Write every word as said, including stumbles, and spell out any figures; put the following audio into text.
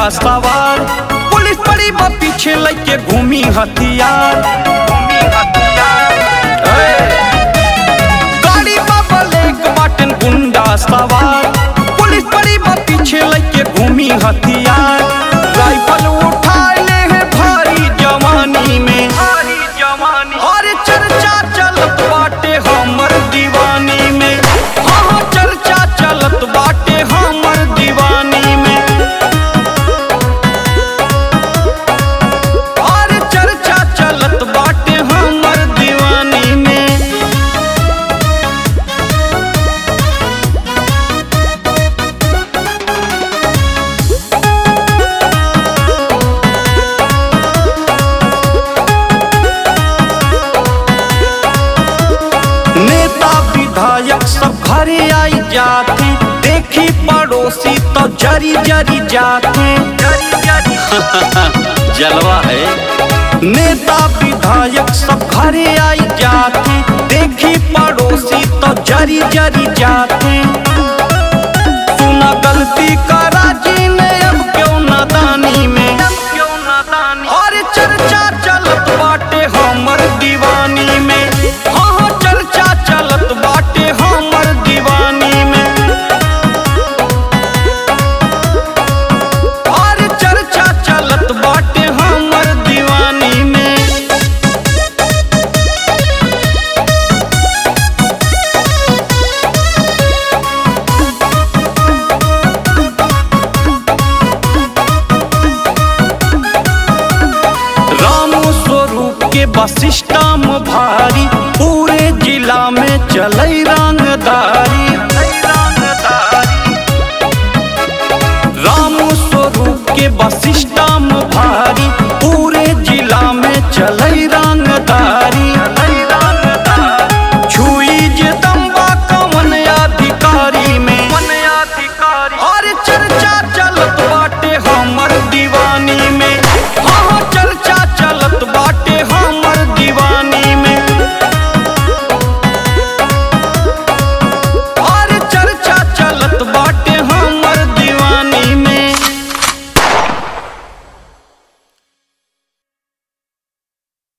गुंडा सवार, पुलिस बड़ी बा पीछे लेके घूमी हथियार। गाड़ी बा ब्लैक बाटन गुंडा सवार, पुलिस बड़ी बा पीछे लेके घूमी हथियार। राइफल उठा ले है भारी जवानी में, भारी जवानी और चर्चा चलत बाटे हमर दीवानी में। हाँ चर्चा चलत बाटे हमर दीवानी में, और चर्चा चलत बाटे हमर दीवानी में। नेता विधायक सब घरे आई जाते, देखी पड़ोसी तो जरी जरी जाते। जलवा है। नेता विधायक सब घरे आई जाते, देखी पड़ोसी तो जरी जरी जाते। सुना गलती करा जी ने अब क्यों नादानी में, क्यों नादानी और चर्चा चलत बाटे हमर दीवानी में। हाँ चर्चा चलत बाटे हमर दीवानी में, और चर्चा चलत बाटे हमर दीवानी में। रामो स्वरूप के बसिस्टम भारी, पूरे जिला में चलै रंगदारी। रामो स्वरूप के बसिस्टम भारी,